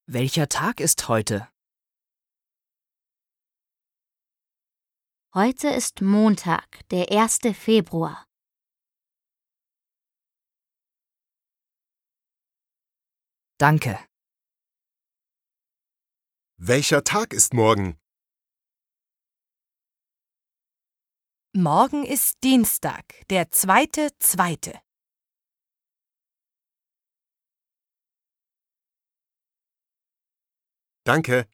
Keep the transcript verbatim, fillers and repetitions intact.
Welcher Tag ist heute? Heute ist Montag, der erste Februar. Danke. Welcher Tag ist morgen? Morgen ist Dienstag, der zweite Zweite. Danke.